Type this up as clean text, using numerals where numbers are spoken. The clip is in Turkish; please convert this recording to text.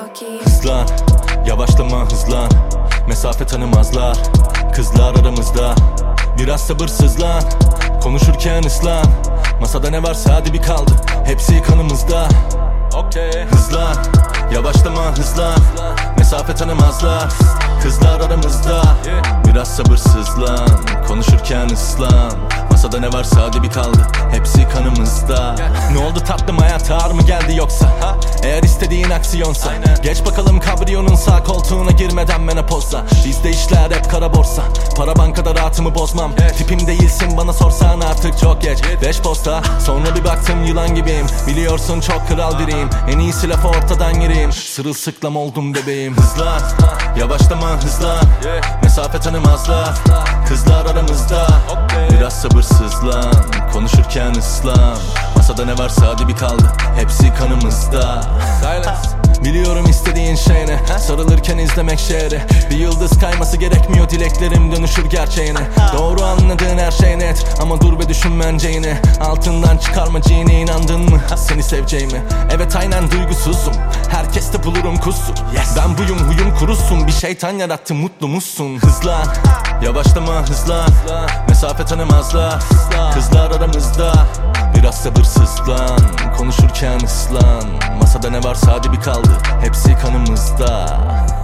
Hızlan, yavaşlama hızlan. Mesafe tanımazlar, kızlar aramızda. Biraz sabırsızlan, konuşurken ıslan. Masada ne varsa hadi bir kaldı, hepsi kanımızda. Hızlan, yavaşlama hızlan. Mesafe tanımazlar, kızlar aramızda. Biraz sabırsızlan, konuşurken ıslan. Masada ne varsa hadi bir kaldı, hepsi kanımızda. Ne oldu tatlım, hayat ağır mı geldi yoksa? Eğer istediğin aksiyonsa geç bakalım kabriyonun sağ koltuğuna girmeden menopozla. Bizde işler hep kara borsa, para bankada rahatımı bozmam. Tipim değilsin bana sorsan artık çok geç. 5 posta sonra bir baktım yılan gibiyim. Biliyorsun çok kral biriyim, en iyisi lafı ortadan gireyim. Sırılsıklam oldum bebeğim. Hızlan, yavaşlama hızlan. Mesafe tanımazlar, kızlar aramızda. Biraz sabırsızlan, konuşurken ıslan. Masada ne varsa hadi bir kaldı, hepsi kanımızda. Biliyorum istediğin şey ne, sarılırken izlemek şehri. Bir yıldız kayması gerekmiyor, dileklerim dönüşür gerçeğine. Doğru anladığın her şey net, ama dur ve düşün bence yine. Altından çıkarma cini, inandın mı seni seveceğimi? Evet aynen duygusuzum, herkeste bulurum kusur. Ben buyum, huyum kurusun, bir şeytan yarattı, mutlu musun? Hızlan, yavaşlama hızlan. Mesafe tanımazlar, kızlar aramızda. Biraz sabırsızlan, konuşurken ıslan. Masada ne varsa hadi bir kaldı, hepsi kanımızda.